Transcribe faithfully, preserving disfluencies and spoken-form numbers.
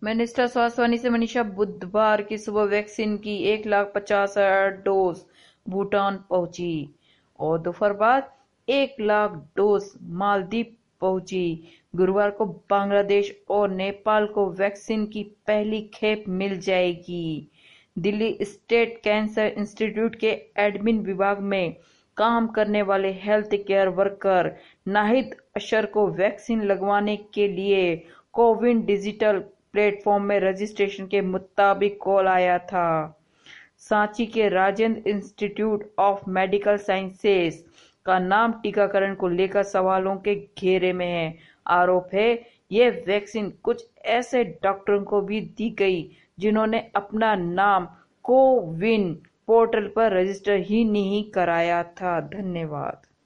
Minister स्वास्थ्य वाणी से मनीषा। बुधवार की सुबह वैक्सीन की एक लाख पचास हजार डोज भूटान पहुंची और दोपहर बाद एक लाख डोज मालदीव पहुंची। गुरुवार को बांग्लादेश और नेपाल को वैक्सीन की पहली खेप मिल जाएगी। दिल्ली स्टेट कैंसर इंस्टीट्यूट के एडमिन विभाग में काम करने वाले health care worker Nahid Ashar को वैक्सीन लगवाने के लिए कोविन डिजिटल प्लेटफॉर्म में रजिस्ट्रेशन के मुताबिक कॉल आया था। सांची के Rajendra institute of medical sciences का नाम टीकाकरण को लेकर सवालों के घेरे में है। आरोप है ये वैक्सीन कुछ ऐसे डॉक्टरों को भी दी गई जिन्होंने अपना नाम कोविन पोर्टल पर रजिस्टर ही नहीं कराया था। धन्यवाद।